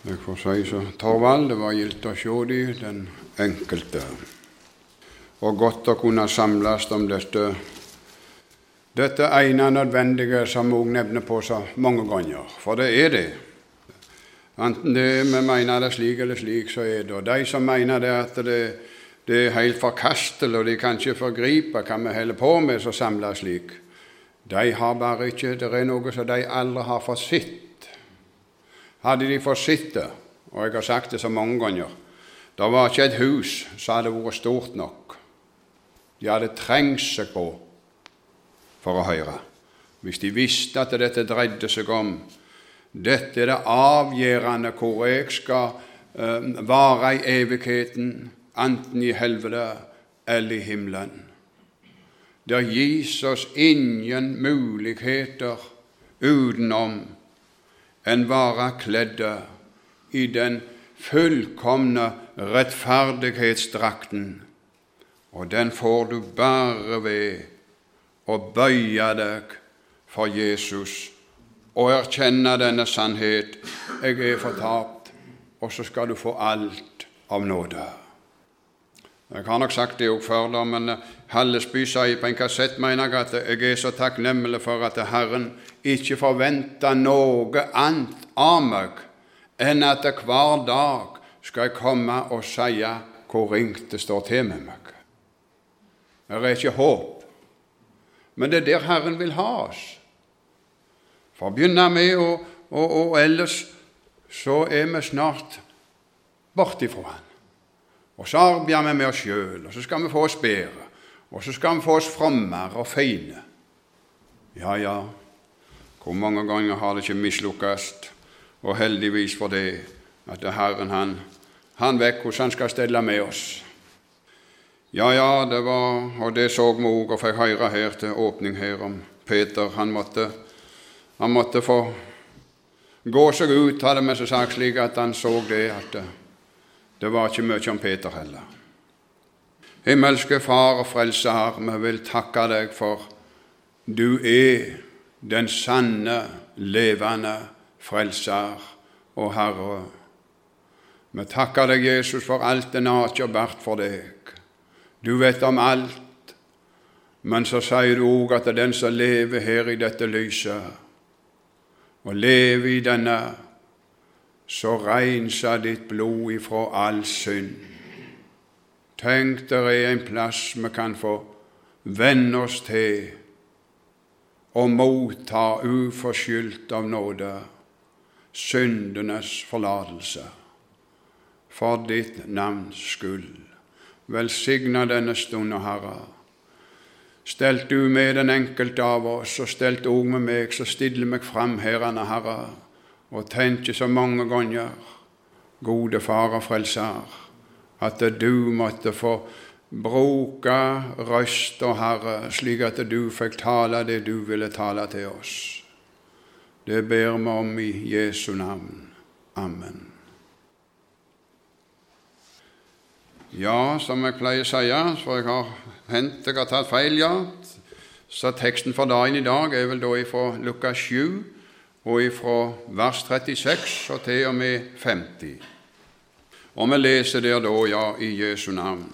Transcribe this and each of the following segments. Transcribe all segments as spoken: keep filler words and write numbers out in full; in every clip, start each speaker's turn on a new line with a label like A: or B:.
A: Jeg får si så, Torvald, det var gildt å se de, den enkelte. Og godt å kunne samles om dette, dette ene nødvendige som jeg nevner på så mange ganger. For det er det. Enten det vi mener det slik eller slik, så er det. Og de som mener det at det, det er helt forkastelig, og de kan ikke forgripe hva vi holder på med, så samles slik. De har bare ikke, det er noe som de aldri har fått sitt. Hadde de fått sitte, og jeg har sagt det så mange ganger, det var ikke et hus som hadde vært stort nok. De hadde trengt seg på for å høre. Hvis de visste at dette dreide seg om, dette er det avgjørende hvor jeg skal uh, vare i evigheten, enten i helvete eller i himmelen. Det gis oss ingen muligheter utenom enn være kledde i den fullkomne rettferdighetsdrakten, og den får du bare ved å bøye deg for Jesus og erkjenne denne sannhet. Jeg er fortapt, og så skal du få alt av nåde. Jeg har nok sagt det også før, da, men Hallesby sier på en kassett, mener jeg, at jeg er så takknemlig for at Herren ikke forventer noe annet av meg enn at hver dag skal jeg komme og si hvor ringt det står til med meg. Det er ikke håp, men det er der Herren vil ha oss. For å begynne med, og, og, og ellers så er vi snart bort ifra Han. Og så arbeider vi med oss selv, og så skal vi få oss bedre, og så skal vi få oss frommere og fine. Ja, ja, hvor mange ganger har det ikke mislukkast, og heldigvis for det, at det Herren, han, han vet hvordan han skal stelle med oss. Ja, ja, det var, og det så vi også, og fikk høre her til åpning her om Peter. Han måtte, han måtte få gå seg ut, hadde vi så sagt slik at han så det, at det, det var ikke mye om Peter heller. Himmelske Far og Frelser, vi vil takke deg for du er den sanne, levende Frelser og Herre. Vi takker deg, Jesus, for alt det har ikke vært for deg. Du vet om alt, men så sier du også at det er den som lever her i dette lyset, og lever i denne, så renser ditt blod ifra all synd. Tenk, der er en plass vi kan få vende oss til og motta uforskyldt av nåde syndenes forlatelse. For ditt navns skyld. Velsigna denne stund, Herre. Stelt du med den enkelte av oss, og stelt også med meg, så stiller meg fram herrene, Herre, og tenker så mange ganger, gode Far og Frelser, at du måtte få bruke røst og Herre, slik at du fikk tale det du ville tale til oss. Det ber vi om i Jesu navn. Amen. Ja, som jeg pleier å si, for jeg har hentet, jeg har tatt feil, ja, så teksten for dagen i dag er vel da ifra Lukas sju, og ifra vers trettiseks og til og med femti. Og vi leser der da, ja, i Jesu navn.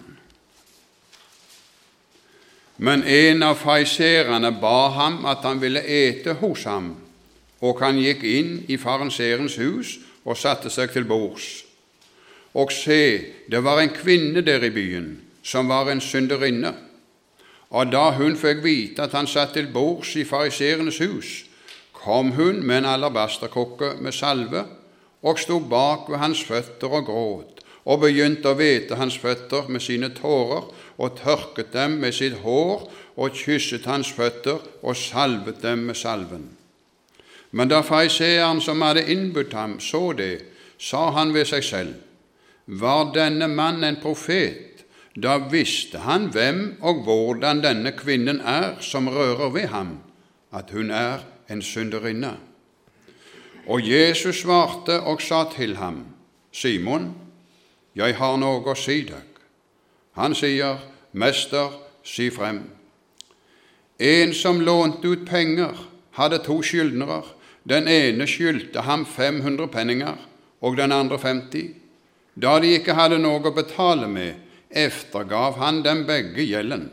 A: Men en av fariserene ba ham at han ville ete hos ham, og han gikk inn i fariserens hus og satte seg til bords. Og se, det var en kvinne der i byen, som var en synderinne. Og da hun fikk vite at han satt til bords i fariserens hus, kom hun med en alabasterkrukke med salve, og stod bak ved hans føtter og gråt, og begynte å vete hans føtter med sine tårer, og tørket dem med sitt hår, og kysset hans føtter, og salvet dem med salven. Men da fariseeren som hadde innbudt ham så det, sa han ved seg selv, var denne mann en profet, da visste han hvem og hvordan denne kvinnen er som rører ved ham, at hun er en synderinne. Og Jesus svarte og sa til ham, Simon, jeg har noe å si deg. Han sier, Mester, si frem. En som lånte ut penger, hadde to skyldnere. Den ene skyldte ham fem hundre penninger, og den andre femti. Da de ikke hadde noe å betale med, eftergav han dem begge gjelden.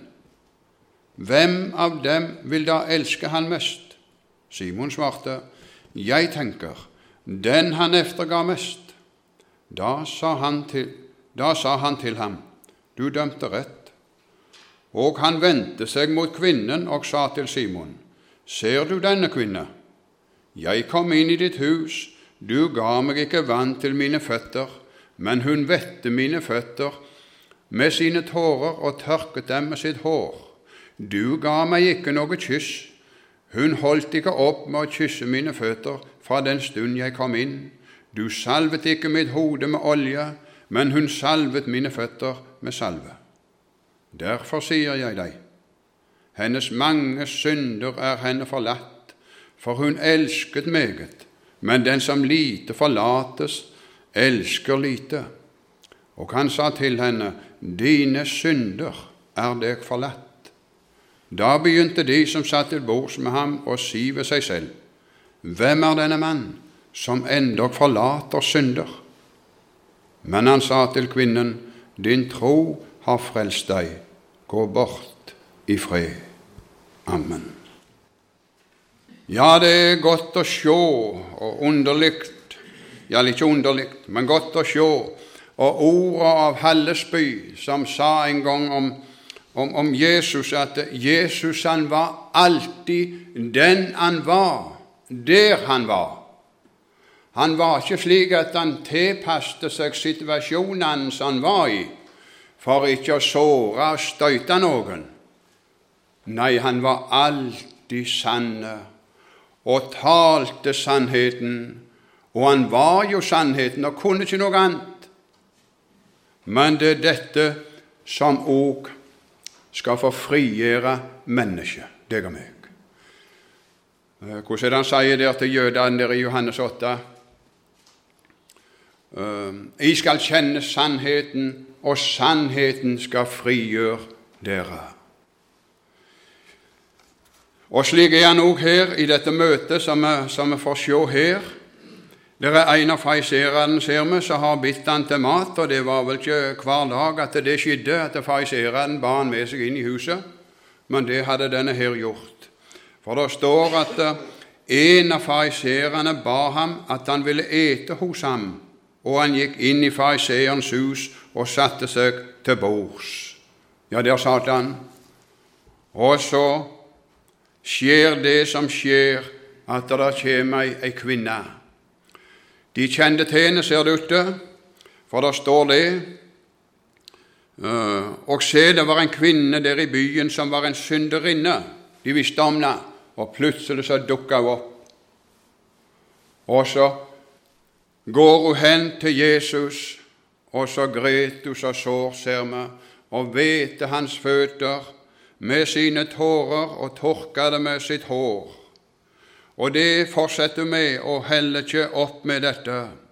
A: Hvem av dem vil da elske han mest? Simon svarte, jeg tenker, den han efterga mest. Da sa han til, da sa han til ham, du dømte rett. Og han vendte seg mot kvinnen og sa til Simon, ser du denne kvinne? Jeg kom inn i ditt hus, du ga meg ikke vann til mine føtter, men hun vette mine føtter med sine tårer og tørket dem med sitt hår. Du ga meg ikke noe kyss. Hun holdt ikke opp med å kysse mine føtter fra den stund jeg kom inn. Du salvet ikke mitt hode med olje, men hun salvet mine føtter med salve. Derfor sier jeg deg, hennes mange synder er henne forlatt, for hun elsket meget, men den som lite forlates, elsker lite. Og han sa til henne, dine synder er deg forlatt. Da begynte de som satt til bords med ham å si ved seg selv, hvem er denne mann som endog forlater synder? Men han sa til kvinnen, din tro har frelst deg, gå bort i fred. Amen. Ja, det er godt å se og underligt, ja, ikke underligt, men godt å se, og ordet av Hallesby som sa en gang om Om, om Jesus, at Jesus han var alltid den han var, der han var. Han var ikke slik at han tilpasste seg situasjonen som han var i, for ikke å såre og støyte noen. Nei, han var alltid sanne, og talte sannheten, og han var jo sannheten, og kunne ikke noe annet. Men det er dette som også skal få frigjøre mennesket, deg og meg. Hvordan er det han sier der til jødene der i Johannes åtte? I skal kjenne sannheten, og sannheten skal frigjøre dere. Og slik er han også her i dette møtet som vi, som vi får se her. Det er en av fariserene, ser vi, som har bitt han til mat, og det var vel ikke hver dag at det skjedde, at fariserene ba han med seg inn i huset, men det hadde denne her gjort. For det står at en av fariserene ba ham at han ville ete hos ham, og han gikk inn i fariserens hus og satte seg til bords. Ja, der satt han. Og så skjer det som skjer, at det kommer ei kvinne. De kjente til henne, ser det ute, for der står det, og se, det var en kvinne der i byen som var en synderinne. De visste om det, og plutselig så dukket hun opp. Og så går hun hen til Jesus, og så gret hun så sår, ser vi, og vete hans føtter med sine tårer og tørka det med sitt hår. Og det fortsetter med, og heller ikke opp med dette.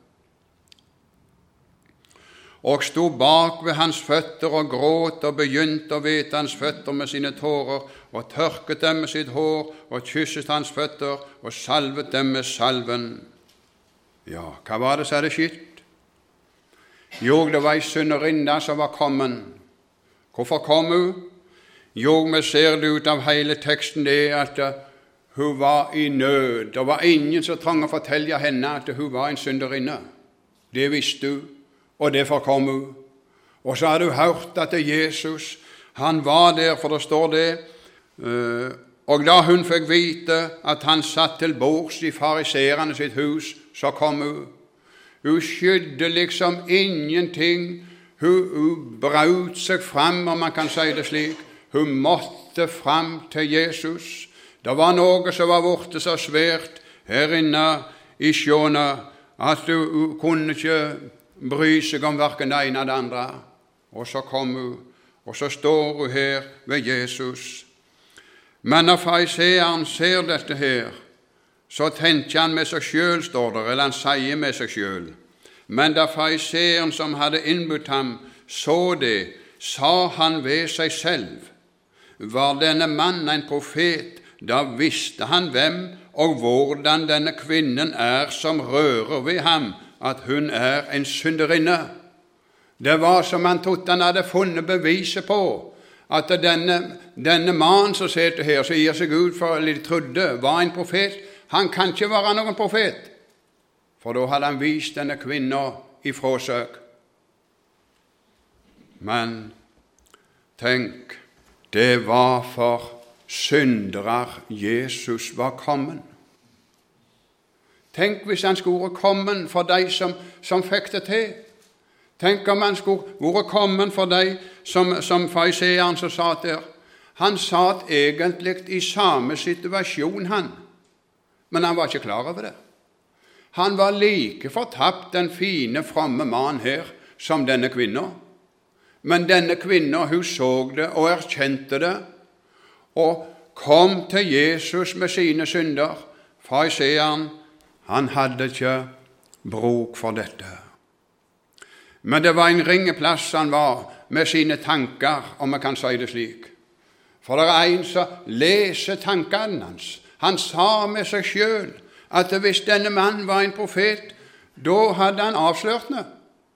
A: Og stod bak ved hans føtter og gråt og begynte å vete hans føtter med sine tårer, og tørket dem med sitt hår, og kysset hans føtter, og salvet dem med salven. Ja, hva var det som hadde skjedd? Jo, det var en synderinne som var kommet. Hvorfor kom hun? Jo, vi ser det ut av hele teksten det at hun var i nød. Det var ingen som trang å fortelle henne at hun var en synderinne. Det visste hun, og derfor kom hun. Og så hadde hun hørt at Jesus, han var der, for det står det. Og da hun fikk vite at han satt til bords i fariserene sitt hus, så kom hun. Hun skydde liksom ingenting. Hun, hun braut seg fram, om man kan si det slik. Hun måtte fram til Jesus. Det var noe som var borte så svært her inne i sjåna, at hun kunne ikke bry seg om hverken det ene eller det andre. Og så kom hun, og så står hun her ved Jesus. Men når fariseeren ser dette her, så tenker han med seg selv, står det, eller han sier med seg selv. Men da fariseeren som hadde innbudt ham så det, sa han ved seg selv, var denne mann en profet, da visste han hvem og hvordan denne kvinnen er som rører ved ham, at hun er en synderinne. Det var som han trodde han hadde funnet beviset på at denne, denne mannen som sitter her, som gir seg ut for, eller trodde, var en profet. Han kan ikke være noen profet, for da hadde han vist denne kvinnen i fråsøk. Men tenk, det var for syndere Jesus var kommet. Tenk hvis han skulle komme for de som, som fikk det til. Tenk om han skulle være kommet for de som, som fariseeren som satt der. Han satt egentlig i samme situasjon, han. Men han var ikke klar over det. Han var like fortapt, den fine, fromme mann her, som denne kvinnen. Men denne kvinnen, hun så det og erkjente det, og kom til Jesus med sine synder. Fariseeren, han hadde ikke bruk for dette. Men det var en ringeplass han var med sine tanker, om jeg kan si det slik. For det er en som leser tankene hans. Han sa med seg selv at hvis denne mann var en profet, da hadde han avslørt det.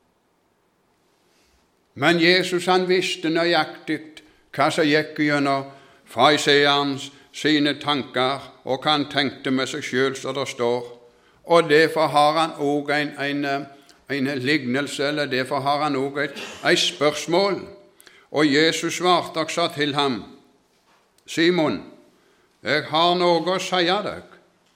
A: Men Jesus, han visste nøyaktig hva som gikk gjennom fariseerens sine tanker, og hva han tenkte med seg selv, så det står. Og derfor har han også en, en, en lignelse, eller derfor har han også et, et spørsmål. Og Jesus svarte og sa til ham, Simon, jeg har noe å si deg.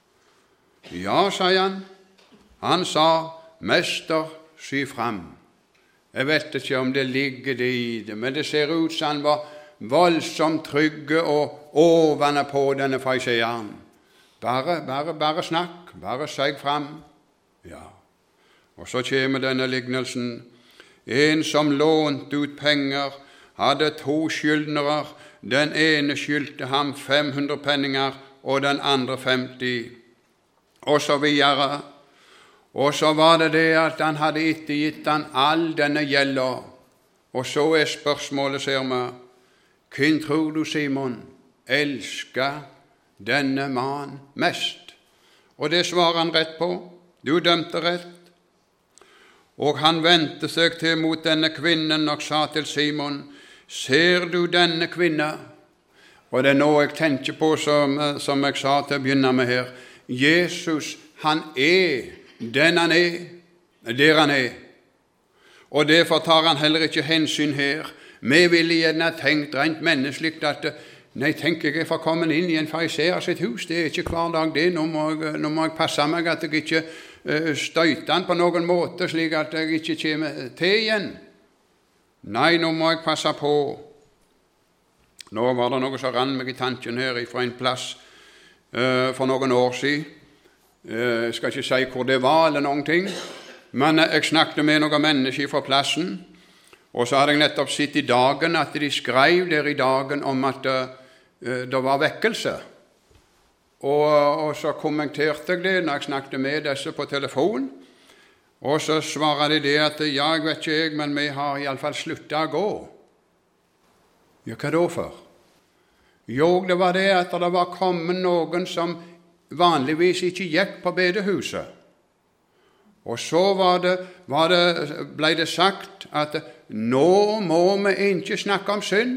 A: Ja, sa han. Han sa, Mester, si fram. Jeg vet ikke om det ligger det i det, men det ser ut som han var voldsomt trygge og ovane på denne fariseeren. Bare, bare, bare snakk, bare seg fram. Ja. Og så kommer denne lignelsen. En som lånte ut penger, hadde to skyldnere. Den ene skyldte ham fem hundre penninger, og den andre femti. Og så videre. Og så var det det at han hadde ettergitt han all denne gjelda. Og så er spørsmålet, ser vi, hvem tror du, Simon, elsker denne mann mest? Og det svarer han rett på. Du dømte rett. Og han vendte seg til mot denne kvinnen og sa til Simon, ser du denne kvinne? Og det er noe jeg tenker på som, som jeg sa til å begynne med her. Jesus, han er den han er, der han er. Og derfor tar han heller ikke hensyn her. Vi ville gjerne tenkt rent menneskelig at nei, tenker jeg for å komme inn i en fariseer sitt hus, det er ikke hver dag det. Nå må jeg, nå må jeg passe meg at jeg ikke uh, støyter han på noen måte, slik at jeg ikke kommer til igjen. Nei, nå må jeg passe på. Nå var det noe som rann meg i tanken her fra en plass uh, for noen år siden. Uh, jeg skal ikke si hvor det var eller noen ting, men uh, jeg snakket med noen mennesker fra plassen, og så hadde jeg nettopp sett i dagen at de skrev der i dagen om at uh, det var vekkelse. Og, og så kommenterte jeg det når jeg snakket med disse på telefon, og så svarer de det at ja, jeg vet ikke jeg, men vi har i alle fall sluttet å gå. Ja, hva da for? Jo, det var det at det var kommet noen som vanligvis ikke gikk på bedehuset. Og så var det, var det, ble det sagt at nå må vi ikke snakke om synd.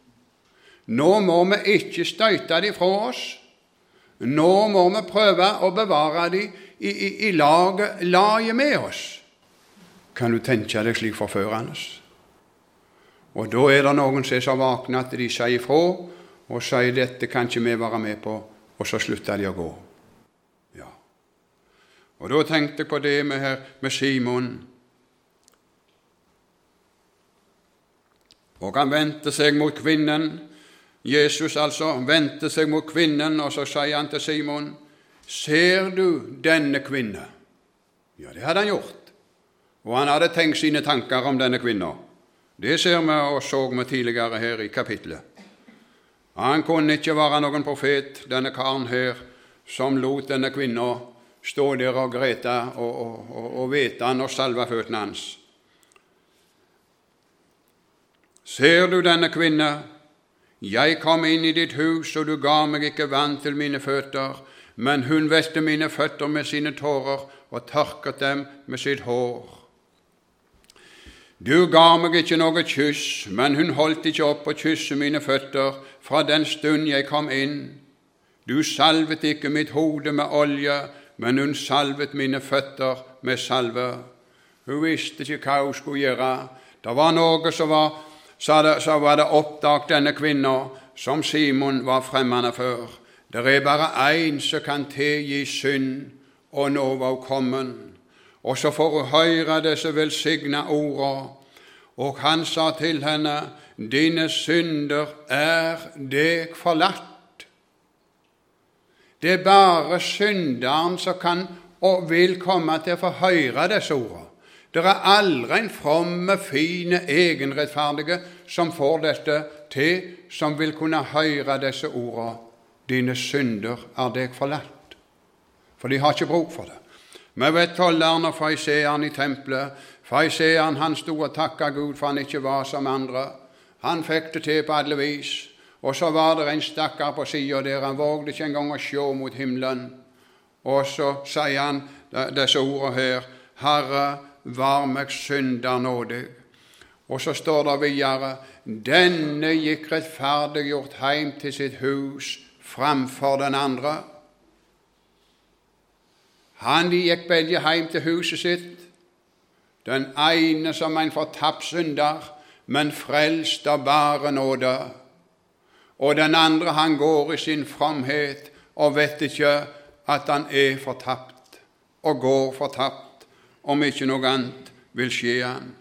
A: Nå må vi ikke støyte de fra oss. Nå må vi prøve å bevare de i, i, i laget, laget med oss. Kan du tenke deg slik forførende? Og da er det noen som er så vakne at de sier ifra, og sier dette kan ikke vi være med på, og så slutter de å gå. Ja. Og da tenkte jeg på det med, her, med Simon. Og han vendte seg mot kvinnen. Jesus altså vendte seg mot kvinnen, og så sier han til Simon, ser du denne kvinne? Ja, det hadde han gjort. Og han hadde tenkt sine tanker om denne kvinnen. Det ser vi og så vi tidligere her i kapitlet. Han kunne ikke være noen profet, denne karen her, som lot denne kvinnen stå der og grete og, og, og, og vete han og salve føttene hans. Ser du denne kvinne? Jeg kom inn i ditt hus, og du ga meg ikke vann til mine føtter, men hun vælte mine føtter med sine tårer og tørket dem med sitt hår. Du ga meg ikke noe kyss, men hun holdt ikke opp å kysse mine føtter fra den stund jeg kom inn. Du salvet ikke mitt hode med olje, men hun salvet mine føtter med salve. Hun visste ikke hva hun skulle gjøre. Det var noe som var, så, det, så var det oppdaget denne kvinnen som Simon var fremmende for. Det er bare en som kan tilgi synd, og nå var hun kommet. Og så får hun høre disse velsignede ordene, og han sa til henne, dine synder er deg forlatt. Det er bare synderen som kan og vil komme til å få høre disse ordene. Det er aldri en fromme, fine, egenrettferdige som får dette til, som vil kunne høre disse ordene. Dine synder er deg forlatt. For de har ikke bruk for det. Vi vet tolleren og fariseeren i tempelet. Fariseeren, han stod og takket Gud for han ikke var som andre. Han fikk det til på alle vis. Og så var det en stakkar på siden der, han vågde ikke engang å se mot himmelen. Og så sier han disse ordene her, Herre, var meg synder nådig. Og så står det videre, denne gikk rettferdiggjort hjem til sitt hus framfor den andre. Han gikk begge hjem til huset sitt, den ene som en fortapt synder, men frelst av bare nåde. Og den andre, han går i sin fromhet og vet ikke at han er fortapt, og går fortapt, om ikke noe annet vil skje han.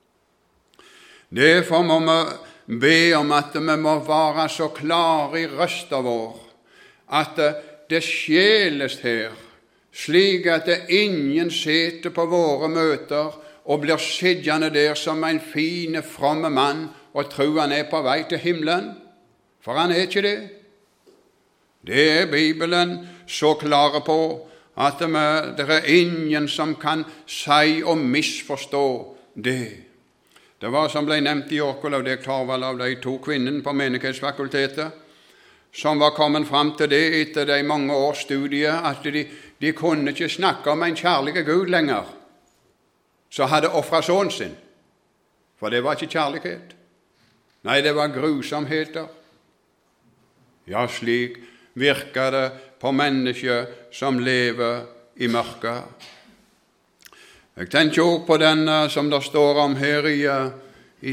A: Derfor må vi be om at vi må være så klare i røsten vår, at det skjeles her, slik at det ingen sitter på våre møter og blir sittende der som en fine, fromme mann og tror han er på vei til himmelen, for han er ikke det. Det er Bibelen så klare på, at det er ingen som kan si og misforstå det. Det var som ble nevnt i Årkol av det Klarvall av de to kvinnene på menighetsfakultetet, som var kommet fram til det etter de mange års studier, at de, de kunne ikke snakke om en kjærlig Gud lenger, så hadde offret sønnen sin, for det var ikke kjærlighet. Nei, det var grusomheter. Ja, slik virker det på mennesker som lever i mørket. Jeg tenker også på den som det står om her i, i,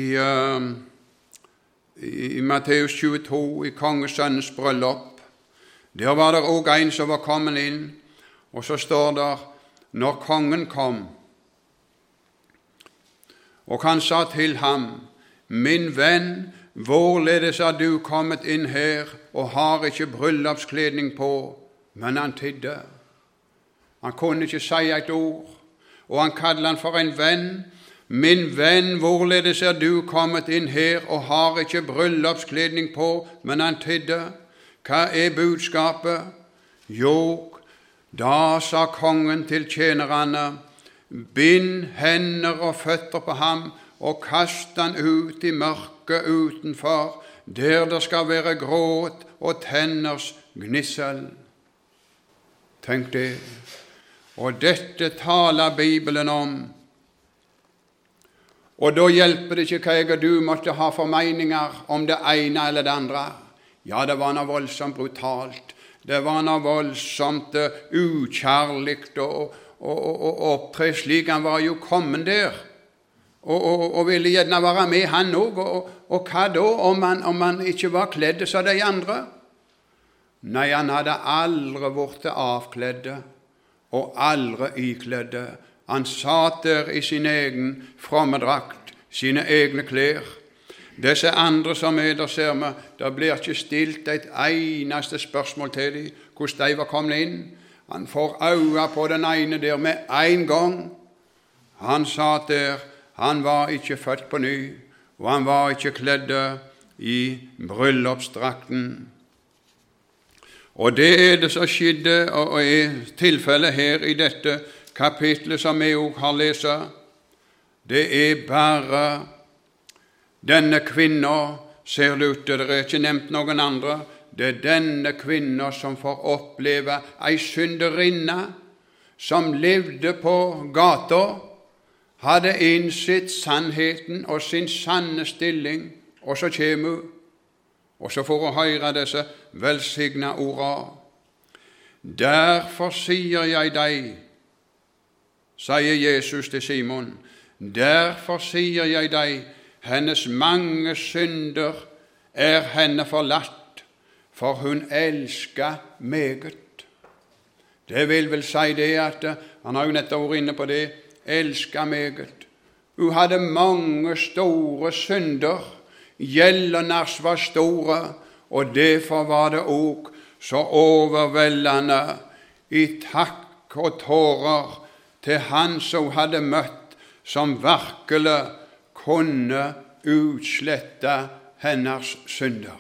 A: i, i Matteus tjueto, i kongesønnens bryllup. Der var det også en som var kommet inn, og så står det, når kongen kom, og han sa til ham, min venn, hvorledes er du kommet inn her og har ikke bryllupskledning på? Men han tidde. Han kunne ikke si et ord, og han kallet han for en venn. Min venn, hvorledes er du kommet inn her og har ikke bryllupskledning på? Men han tidde. Hva er budskapet? Jo, da sa kongen til tjenerne, bind hender og føtter på ham og kast han ut i mørket utenfor, der det skal være gråt og tenners gnissel. Tenk det. Og dette taler Bibelen om. Og da hjelper det ikke hva jeg og du måtte ha for meninger om det ene eller det andre. Ja, det var noe voldsomt brutalt. Det var noe voldsomt ukjærligt og og, og, og opptre slik. Han var jo kommet der og, og, og ville gjerne være med han også, og, og, og hva da om han, om han ikke var kledd som de andre? Nei, han hadde aldri vært avkledde og aldri ikledde. Han satt der i sin egen fromme drakt, sine egne klær. Disse andre som er der, ser vi, det blir ikke stilt et eneste spørsmål til dem, hvordan de var kommet inn. Han får øye på den ene der med en gang. Han satt der, han var ikke født på ny, og han var ikke kledd i bryllupsdrakten. Og det er det som skjedde, og er tilfellet her i dette kapitlet som vi også har lest. Det er bare denne kvinnen, ser det ut, det er ikke nevnt noen andre, det er denne kvinna som får oppleve ei synderinne som levde på gata, hadde innsett sannheten og sin sanne stilling, og så kommer hun, og så får hun høre disse velsigna orda. Derfor sier jeg deg, sier Jesus til Simon, derfor sier jeg deg, hennes mange synder er henne forlatt, for hun elsker meget. Det vil vel si det at, han har jo nettopp vært inne på det, elsker meget. Hun hadde mange store synder, gjeldene var store, og derfor var det også så overveldende i takk og tårer til han som hadde møtt, som virkelig kunne utslette hennes synder.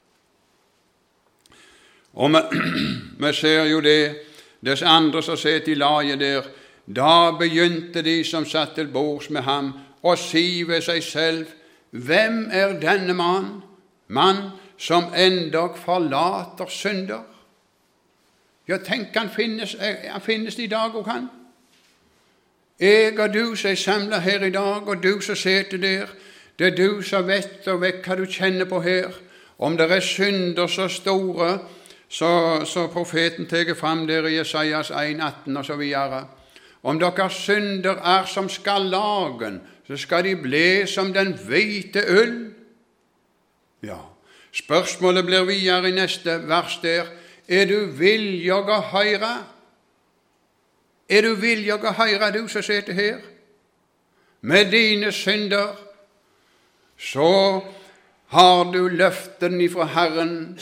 A: Og vi, vi ser jo det, dess andre som sitter i laget der, da begynte de som satt til bords med ham, å si ved seg selv, hvem er denne mann, mann som endog forlater synder? Ja, tenk, han finnes, han finnes i dag og han. Jeg og du som er samlet her i dag, og du som sitter der, det er du som vet og vet hva du kjenner på her. Om det er synder så store, så, så profeten teger fram der i Jesajas en atten og så videre. Om deres synder er som skarlagen, så skal de bli som den hvite ull. Ja, spørsmålet blir videre i neste vers der. Er du villig å høre? Er du villig å høre, du som sitter her? Med dine synder, så har du løften ifra Herren.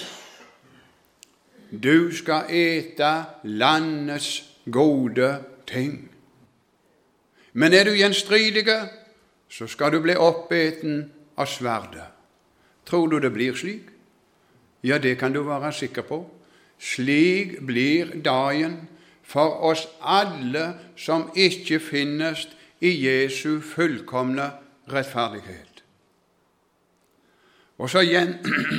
A: Du skal ete landets gode ting. Men er du gjenstridige, så skal du bli oppeten av sverdet. Tror du det blir slik? Ja, det kan du være sikker på. Slik blir dagen for oss alle som ikke finnes i Jesu fullkomne rettferdighet. Og så, gjen,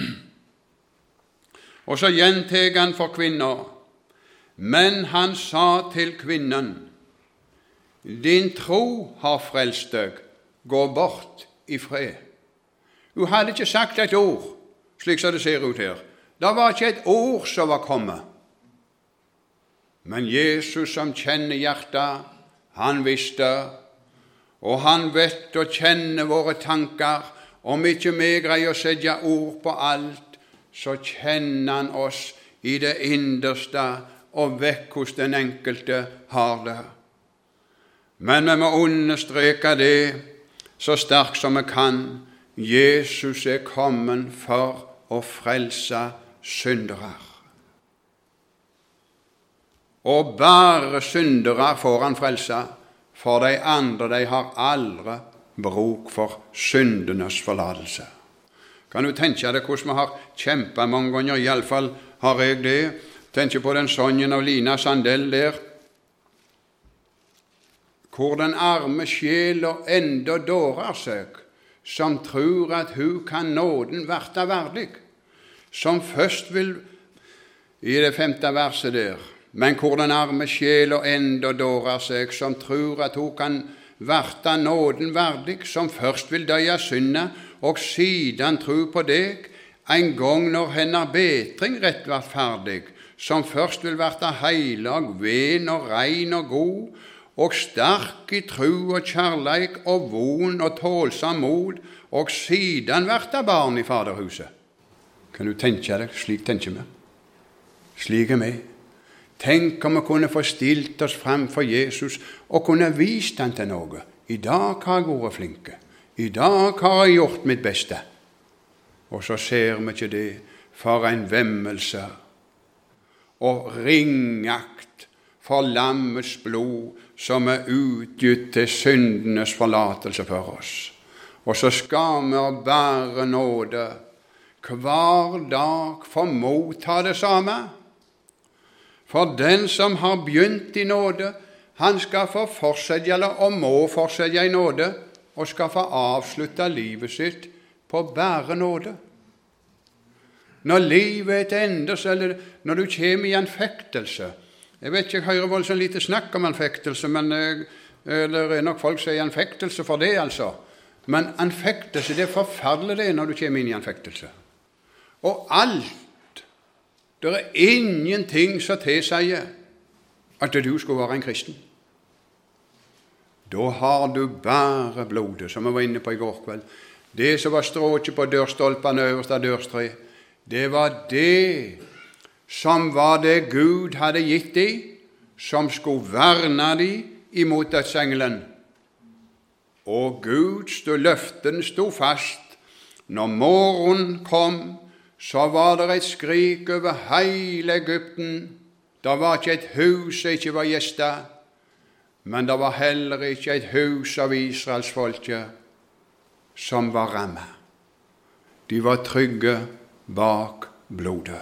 A: og så gjenteg han for kvinner, men han sa til kvinnen, din tro har frelst deg, gå bort i fred. Hun hadde ikke sagt et ord, slik som det ser ut her. Det var ikke et ord som var kommet. Men Jesus som kjenner hjertet, han visste, og han vet og kjenner våre tanker. Om ikke vi greier å sette ord på alt, så kjenner han oss i det innerste og vekk hos den enkelte har det. Men vi må understreke det så sterkt som vi kan. Jesus er kommet for å frelse syndere. Og bare syndere får han frelse, for de andre de har aldri bruk for syndenes forlatelse. Kan du tenke deg hvordan vi har kjempet mange ganger, i alle fall har jeg det. Tenk på den Sonjen og Lina Sandell der, hvor den arme sjela enda dårer seg, som tror at hun kan nåden verte verdig, som først vil, i det femte verset der, men hvor den arme sjela enda dårer seg, som tror at hun kan verte nåden verdig, som først vil døye synda, og siden tro på deg, en gang når hennes betring rett vart ferdig, som først vil verte heilag, ven og rein og god, og sterk i tro og kjærleik og von og tålsam mod, og siden verte barn i faderhuset. Kan du tenke deg? Slik tenker vi. Slik er vi. Tenk om vi kunne få stilt oss frem for Jesus og kunne vist han til noe. I dag har jeg vært flinke. I dag har jeg gjort mitt beste. Og så ser vi ikke det for en vemmelse og ringakt for lammets blod som er utgitt til syndenes forlatelse for oss. Og så skal vi bære nåde hver dag for motta det samme. For den som har begynt i nåde, han skal få fortsette, eller og må fortsette i nåde, og skal få avslutte livet sitt på bære nåde. Når livet er til endes, eller når du kommer i anfektelse. Jeg vet ikke, jeg hører voldsomt lite snakk om anfektelse, men det er nok folk som sier anfektelse for det, altså. Men anfektelse, det er forferdelig det når du kommer inn i anfektelse. Og alt, det er ingenting som tilsier at du skulle være en kristen. Da har du bare blodet, som jeg var inne på i går kveld. Det som var stråket på dørstolpene øverst av dørstreet, det var det som var det Gud hadde gitt dem, som skulle verne dem imot dødsengelen. Og Guds løften stod fast. Når morgenen kom, så var det et skrik over hele Egypten. Det var ikke et hus som ikke var gjester, men det var heller ikke et hus av Israels folke som var rammet. De var trygge bak blodet.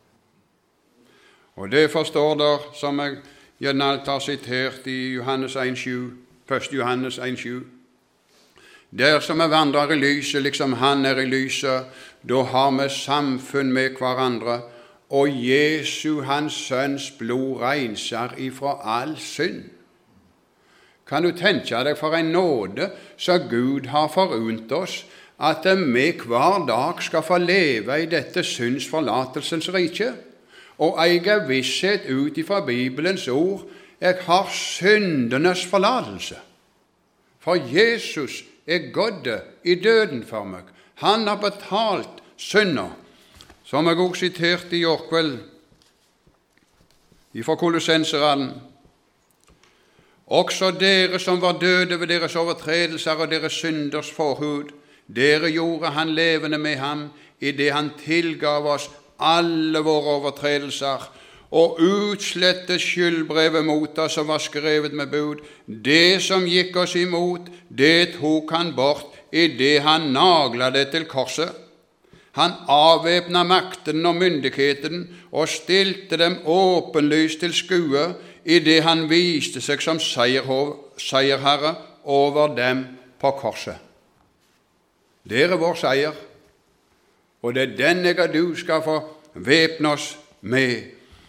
A: Og det forstår der, som jeg gjerne alt har sitert i Johannes en sju, første Johannes en sju. Der som vi vandrer i lyset, liksom han er i lyset, da har vi samfunn med hverandre, og Jesu, hans sønns blod, renser ifra all synd. Kan du tenke deg for en nåde så Gud har forunt oss, at vi hver dag skal få leve i dette syndsforlatelsens rike, og eie visshet ut ifra Bibelens ord, jeg har syndenes forlatelse. For Jesus er gått i døden for meg. Han har betalt synder, som jeg også siterte i år kveld, fra Kolossenserne. Også dere som var døde ved deres overtredelser og deres synders forhud, dere gjorde han levende med ham, i det han tilgav oss alle våre overtredelser, og utslettet skyldbrevet mot oss som var skrevet med bud. Det som gikk oss imot, det tok han bort, i det han naglet det til korset. Han avvæpnet makten og myndigheten, og stilte dem åpenlyst til skue, i det han viste seg som seierherre over dem på korset. Det er vår seier, og det er den jeg og du skal få væpne oss med.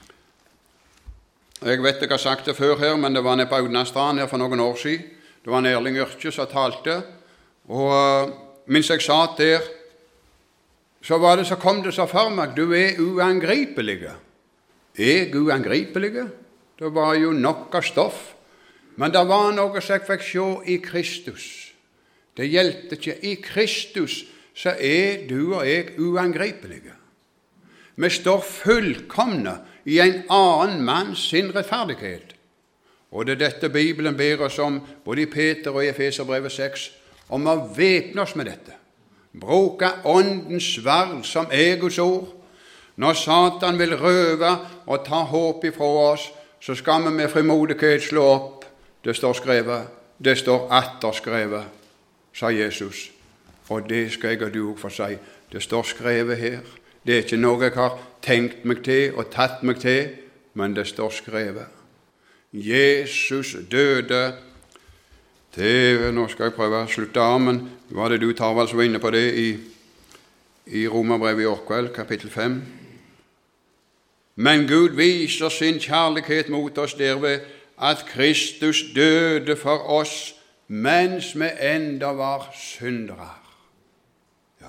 A: Jeg vet jeg har sagt det før her, men det var nede på Audnastrand her for noen år siden. Det var en Erling Yrkje som talte, og mens jeg satt der, så var det så kom det så for meg, du er uangripelige. Er jeg uangripelige? Det var jo nok av stoff, men det var noe som jeg fikk se i Kristus. Det gjeldte ikke. I Kristus så er du og jeg uangripelige. Vi står fullkomne i en annen manns sin rettferdighet. Og det er dette Bibelen ber oss om, både i Peter og i Efeserbrevet seks, om å væpne oss med dette. Bruke åndens sverd som er Guds ord. Når Satan vil røve og ta håp ifra oss, så skal vi med frimodighet slå opp. Det står skrevet, det står atter skrevet, sa Jesus. Og det skal jeg og du få si. Det står skrevet her. Det er ikke noe jeg har tenkt meg til og tatt meg til, men det står skrevet. Jesus døde til, nå skal jeg prøve å slutte av, men var det du tar vel så var inne på det i, i Romerbrevet i år kveld, kapittel fem. Men Gud viser sin kjærlighet mot oss derved at Kristus døde for oss mens vi enda var syndere. Ja.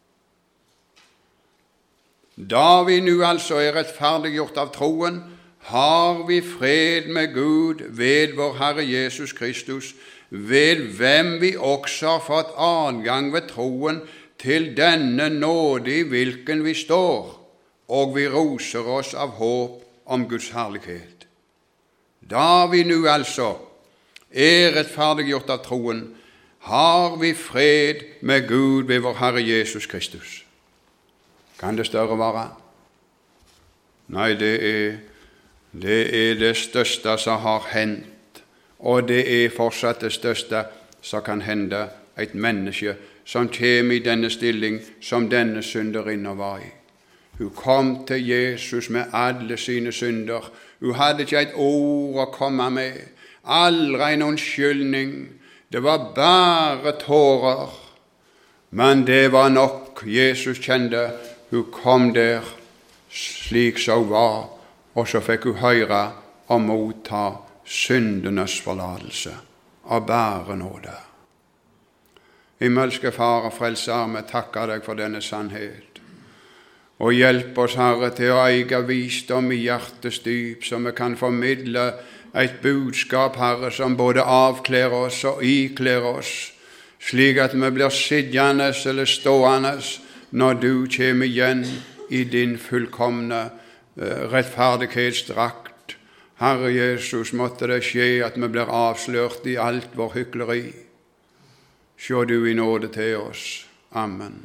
A: Da vi nu altså er rettferdiggjort av troen, har vi fred med Gud ved vår Herre Jesus Kristus, ved hvem vi også har fått adgang ved troen til denne nåde i hvilken vi står, og vi roser oss av håp om Guds herlighet. Da vi nu altså er rettferdiggjort av troen, har vi fred med Gud ved vår Herre Jesus Kristus. Kan det større være? Nei, det er, det er det største som har hendt, og det er fortsatt det største som kan hende et menneske som kommer i denne stilling som denne synderinne var i. Hun kom til Jesus med alle sine synder. Hun hadde ikke et ord å komme med, aldri en unnskyldning. Det var bare tårer. Men det var nok. Jesus kjente hun kom der slik som hun var, og så fikk hun høre og motta syndenes forlatelse og bære nåde. Himmelske Far og Frelser, vi takker deg for denne sannhet. Og hjelp oss, Herre, til å eie visdom i hjertets dyp, så vi kan formidle et budskap, Herre, som både avkler oss og ikler oss, slik at vi blir sittende eller stående når du kommer igjen i din fullkomne rettferdighetsdrakt. Herre Jesus, måtte det skje at vi blir avslørt i alt vår hykleri. Sjå du i nåde til oss. Amen.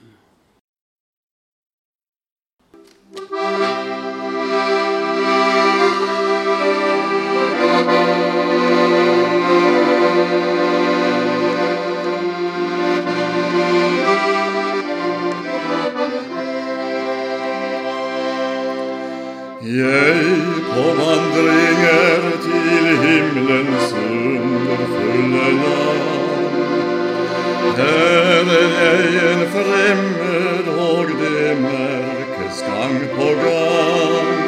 B: Jeg på vandringer til himmelens underfulle land. Her er jeg en fremmed, og det merkes gang på gang.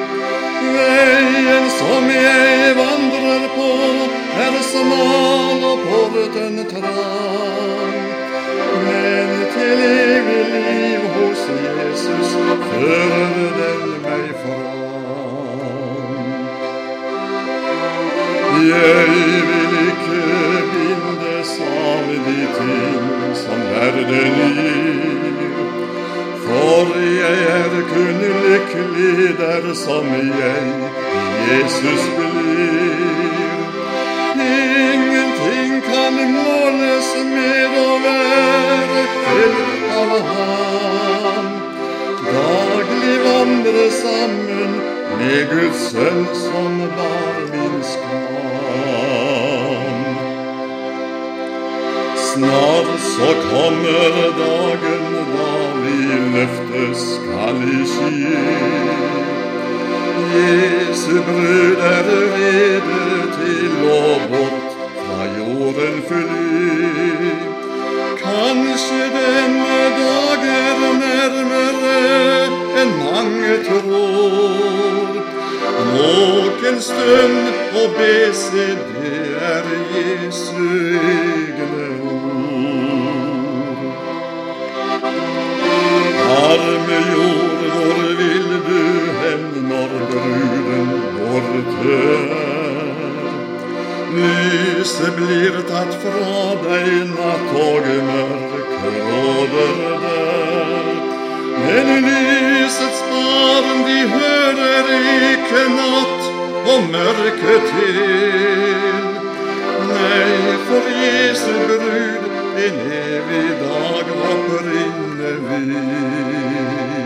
B: Veien som jeg vandrer på er smal og porten trang. Men til evig liv hos Jesus fører den meg fram. Jeg vil ikke bindes av de ting som verden gir, for jeg er kun lykkelig dersom jeg i Jesus blir. Ingenting kan måles med å være fylt av ham. Daglig vandre sammen med Guds sønn som bar min skam. Snart så kommer dagen da vi løftes skal i skyer. Jesu brud er rede til å bort fra jorden fly. Kanskje denne dag er nærmere enn mange tror. Våken stund og be se, det er Jesu egne ord. Arme jord, hvor vil du hen når bruden borte er? Lyset blir tatt fra deg, natt og mørke råder der. Men lysets barn, de hører ikke natt og mørke til. Nei, for Jesu brud en evig dag hopper inne vil.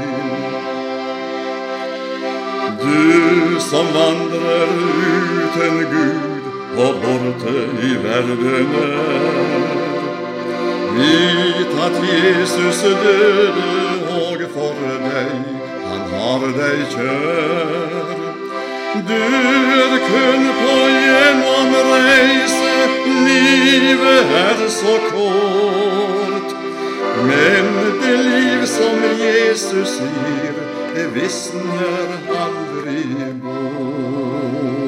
B: Du som vandrer uten Gud og borte i verden er, vit at Jesus døde og for deg, han har deg kjær. Du er kun på gjennomreise, livet er så kort. Men det liv som Jesus gir, det visner aldri bort.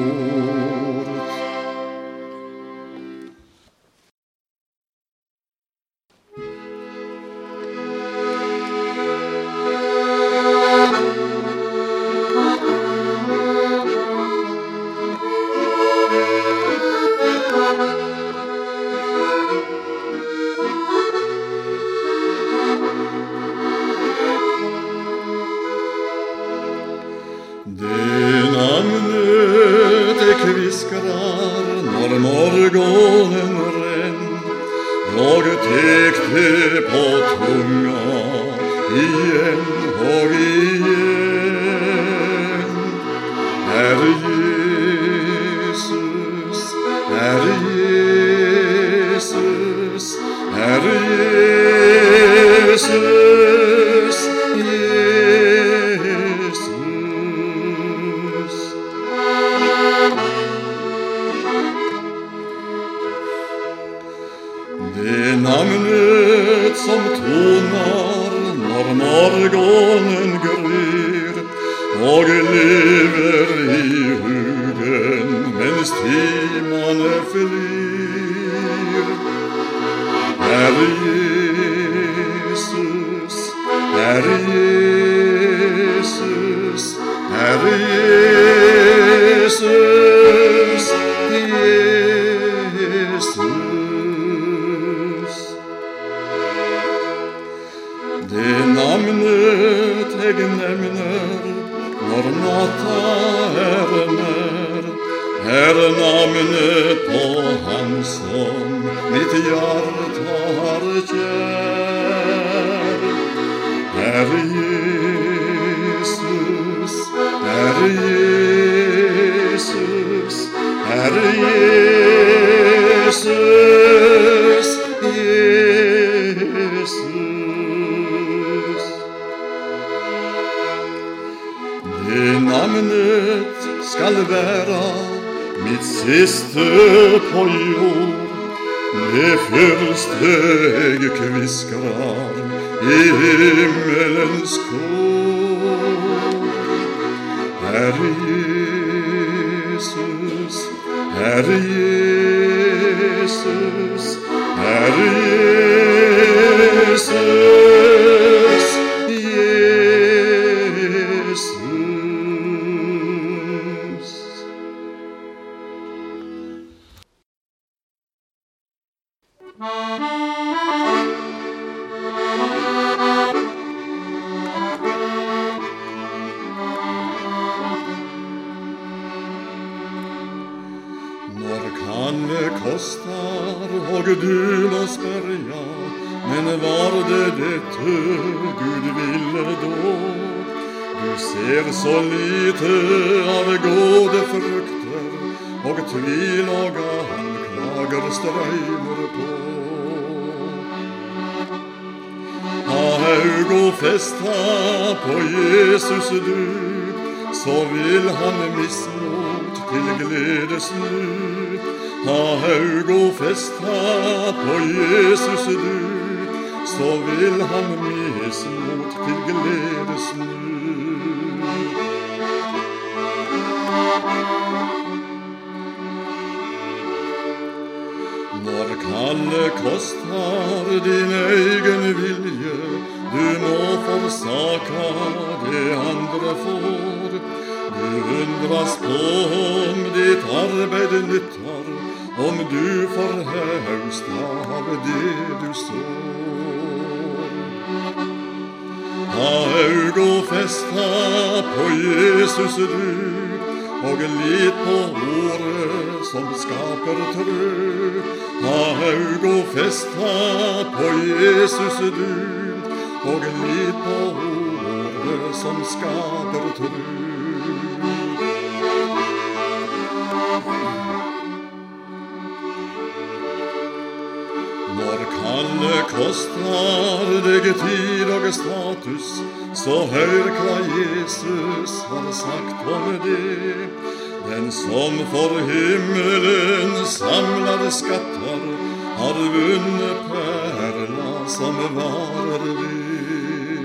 B: Det navnet som toner når morgonen gryr, og lever i hugen mens timene flyr. Herre Jesus, Herre Jesus, Herre Jesus, Jesus. Det navnet jeg nevner når natta er nær, er navnet på Han som mitt hjerte har kjær. Herre Jesus, Herre Jesus, Herre Jesus, Jesus. Det navnet skal være mitt siste på jord, det første jeg kviskrar i himmelens kor. Herre Jesus, Herre Jesus, Herre Jesus, Jesus. Når kallet kostar og du må spørja, men var det dette Gud ville da? Du ser så lite av gode frukter, og tvil og anklager strøymer på. Ha haug og festa på Jesus du, så vil han mismot til glede snu. Ha haug og festa på Jesus du, så vil han mismot til glede snu. Når kallet kostar din egen vilje, du må forsaka det andre får. Du undras på om ditt arbeid nyttar, om du får høst av det du sår. Ha haug og festa på Jesus du, og lit på ordet som skaper trø. Ha haug og festa på Jesus du, og lit på ordet som skaper trø. Når kallet kostar deg tid og status, så hør hva Jesus har sagt om det. Den som for himmelen samler skatter, har vunnet perla som varer ved.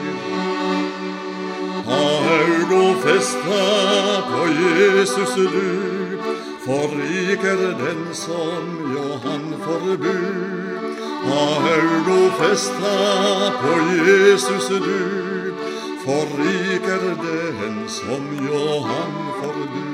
B: Ha haug og festa på Jesus du, for rik er den som Johan forbud. Ha haug og festa på Jesus du, for rik er den som Johan forbud.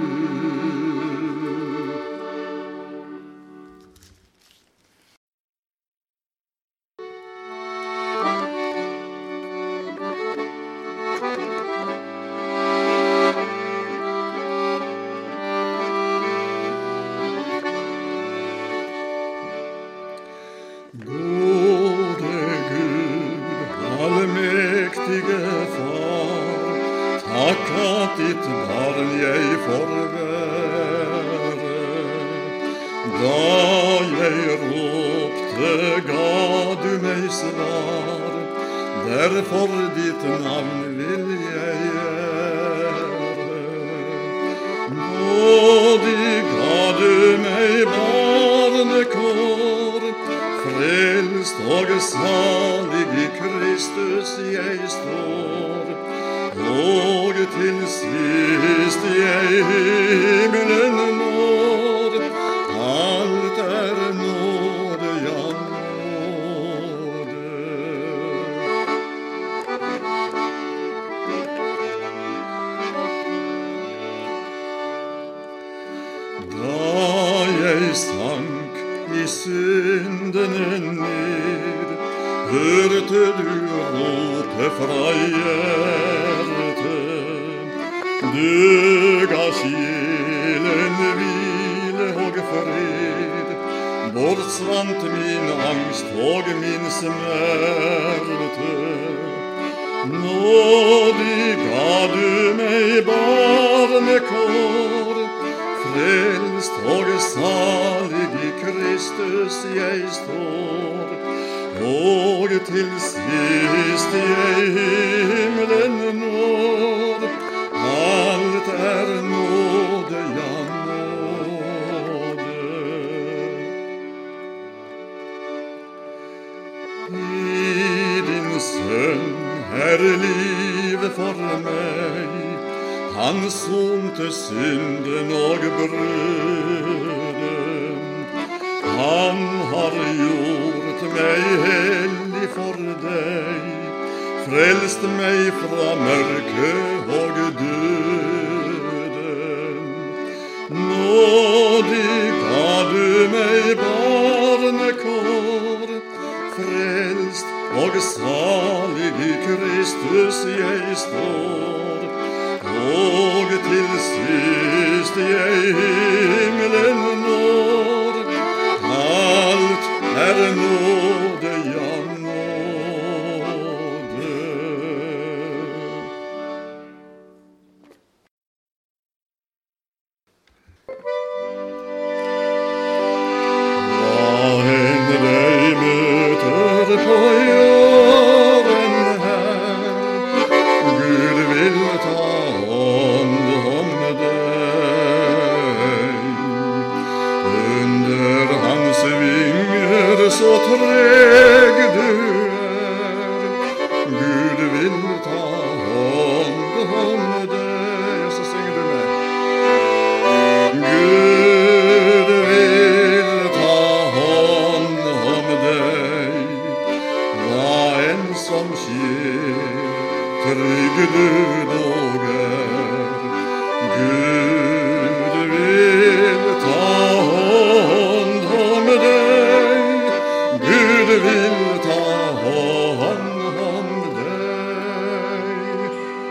B: Gode Gud, allmektige Far, takk at ditt barn jeg får være. Da jeg ropte, ga du meg svar, derfor ditt navn vil jeg ære. Nådig ga du meg barnekår, frelst og salig i Kristus jeg står, og til sist jeg himmelen når. Alt er nåde, ja nåde. Da jeg sank i syndene ned, hørte du rope fra hjertet. Du ga sjelen hvile og fred, bortsvant min angst og min smerte. Nådig ga du meg barnekår, frelst og salig i Kristus jeg står, og til sist jeg himmelen når. Alt er nåde, ja nåde. I din sønn er livet for meg, han sonte synden og brøden. Han har gjort meg hellig for deg, frelst meg fra mørke og døden. Nådig ga du meg barnekår, frelst og salig i Kristus jeg står, og til sist jeg himmelen når. Alt er nåde, ja nåde. Hva enn deg møter på jorden her, Gud vil ta hånd om deg. Under hans vinger så treg du er, Gud vil ta hånd om deg. Så synger du med. Gud vil ta hånd om deg, hva enn som skjer, trygg du dog er. Gud vil ta hånd om deg, Gud vil ta hånd om deg.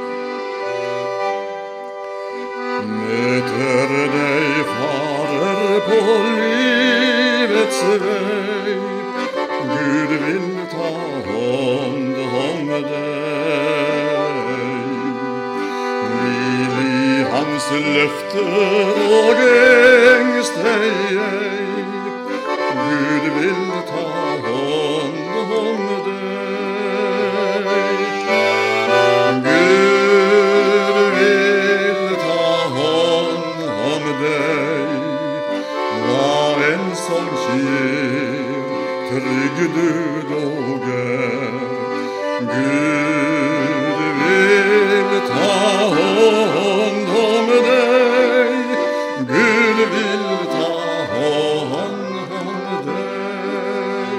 B: Møter deg farer på livets vei, Gud vil ta hånd om deg. Hvil i hans løfter og engst deg ei, Gud vil ta hånd om deg. Gud vil ta hånd om deg, hva enn som skjer, trygg du dog er. Gud vil ta hånd om deg, Gud vil ta hånd om deg.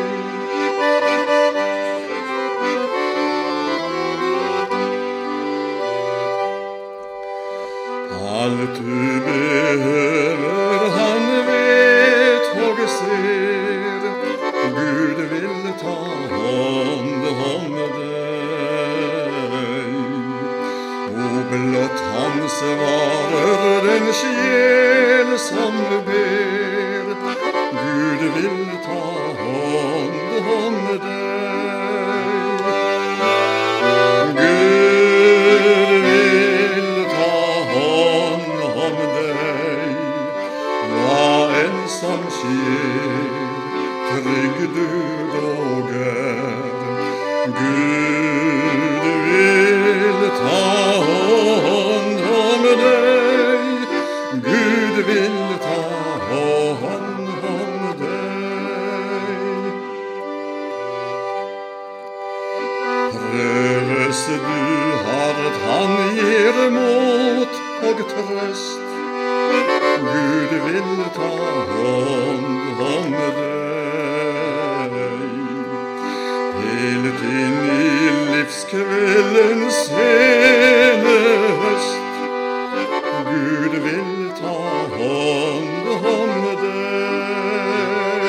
B: Alt du behøver han vet og ser, Gud vil ta hånd om deg. O blott han svarer den sjel som ber, Gud vil ta hånd om deg. Gud vil ta hånd om deg, hva enn som skjer, trygg du dog er. Gud vil ta hånd om deg, Gud vil ta hånd om deg. vil ta hånd om deg. Helt inn i livskveldens sene høst, Gud vil ta hånd om deg.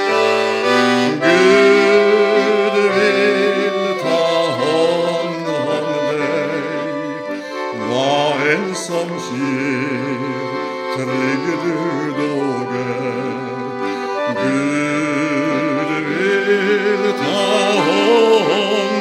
B: Gud vil ta hånd om deg. Hva enn som skjer, trygg du dog er. Gud vil ta hånd